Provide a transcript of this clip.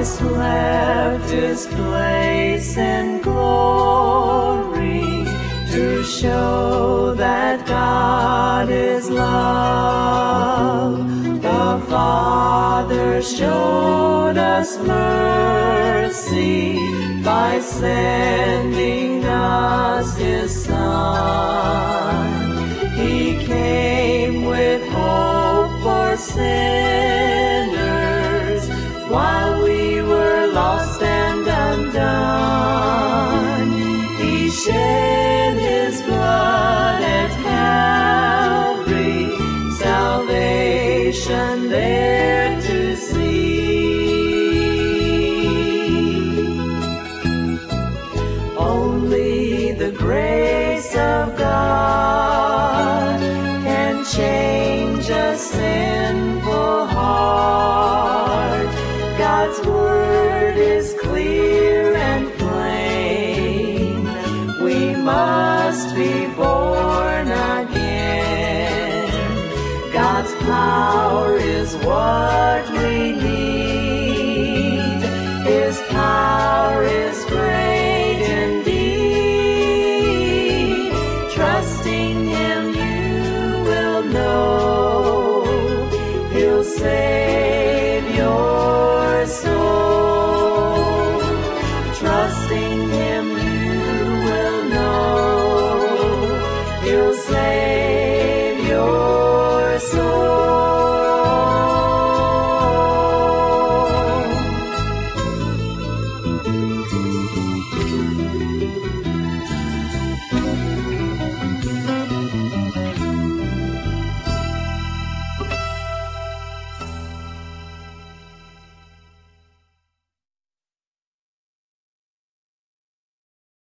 Christ left his place in glory to show that God is love. The Father showed us mercy by sending us his Son. He came with hope for sinners while we were lost and undone. He shed his blood at Calvary, salvation there to see. Only the grace of God can change